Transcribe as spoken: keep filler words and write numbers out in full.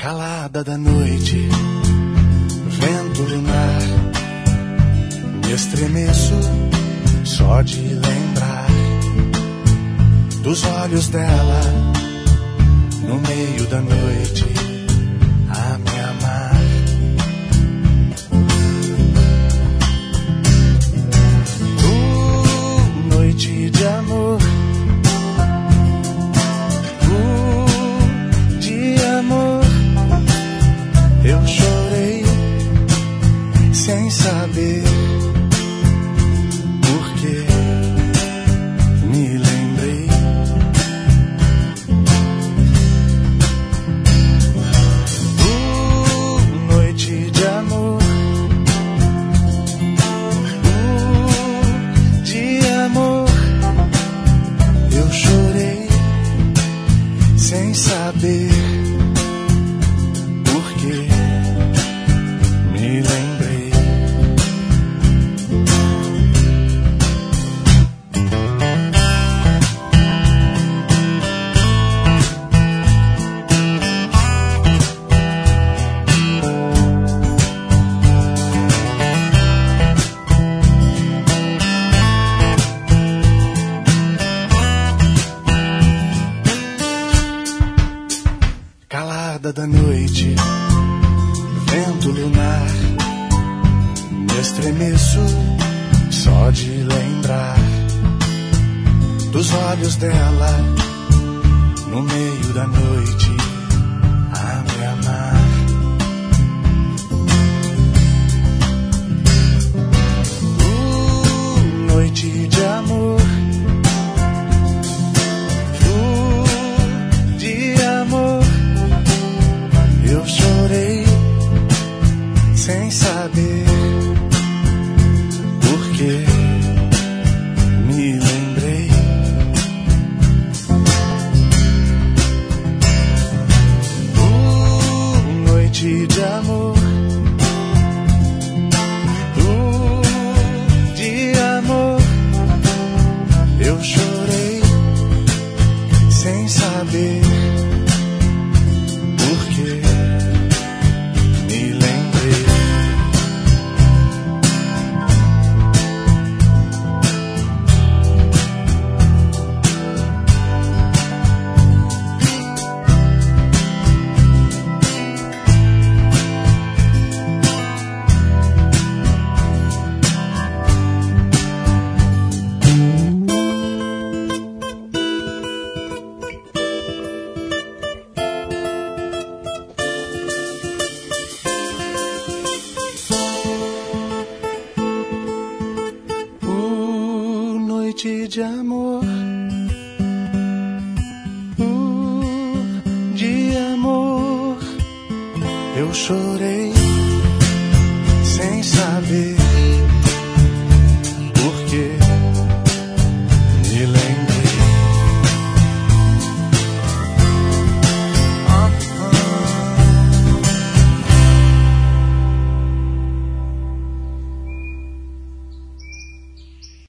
Calada da noite, vento lunar, me estremeço só de lembrar dos olhos dela no meio da noite a me amar. Uh, noite de amor, uh, de amor. Eu chorei sem saber por quê. Me lembrei uh, noite de amor, uh, de amor. Eu chorei sem saber por quê. Me lembrei. Calada da noite, vento lunar, me estremeço só de lembrar dos olhos dela no meio da noite a me amar. Uh, noite de amor, uh, de amor. Eu chorei sem saber por quê. Me lembrei. Uh, noite de amor, uh, de amor. Eu chorei sem saber por quê. Me lembrei. Noite de amor, uh, de amor. Eu chorei sem saber